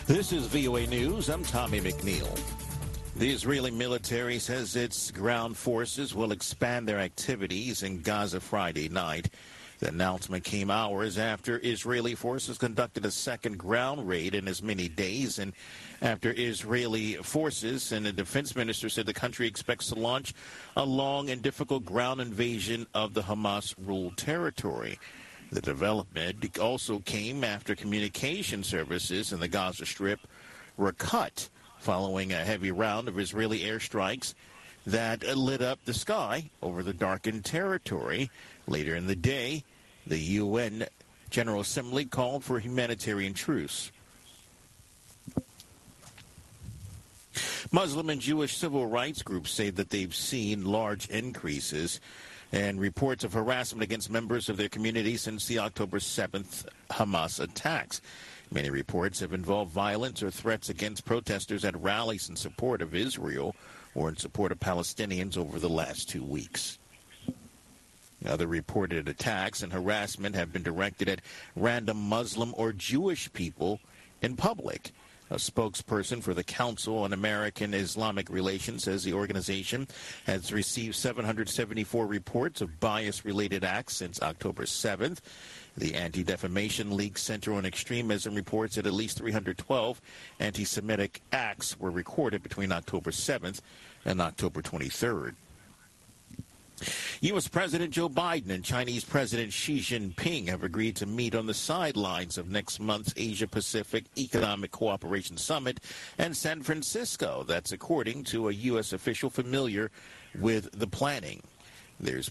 This is VOA News. I'm Tommy McNeil. The Israeli military says its ground forces will expand their activities in Gaza Friday night. The announcement came hours after Israeli forces conducted a second ground raid in as many days, and after Israeli forces and the defense minister said the country expects to launch a long and difficult ground invasion of the Hamas-ruled territory. The development also came after communication services in the Gaza Strip were cut following a heavy round of Israeli airstrikes that lit up the sky over the darkened territory. Later in the day, the UN General Assembly called for a humanitarian truce. Muslim and Jewish civil rights groups say that they've seen large increases and reports of harassment against members of their community since the October 7th Hamas attacks. Many reports have involved violence or threats against protesters at rallies in support of Israel or in support of Palestinians over the last 2 weeks. Other reported attacks and harassment have been directed at random Muslim or Jewish people in public. A spokesperson for the Council on American Islamic Relations says the organization has received 774 reports of bias-related acts since October 7th. The Anti-Defamation League Center on Extremism reports that at least 312 anti-Semitic acts were recorded between October 7th and October 23rd. U.S. President Joe Biden and Chinese President Xi Jinping have agreed to meet on the sidelines of next month's Asia-Pacific Economic Cooperation Summit in San Francisco. That's according to a U.S. official familiar with the planning. There's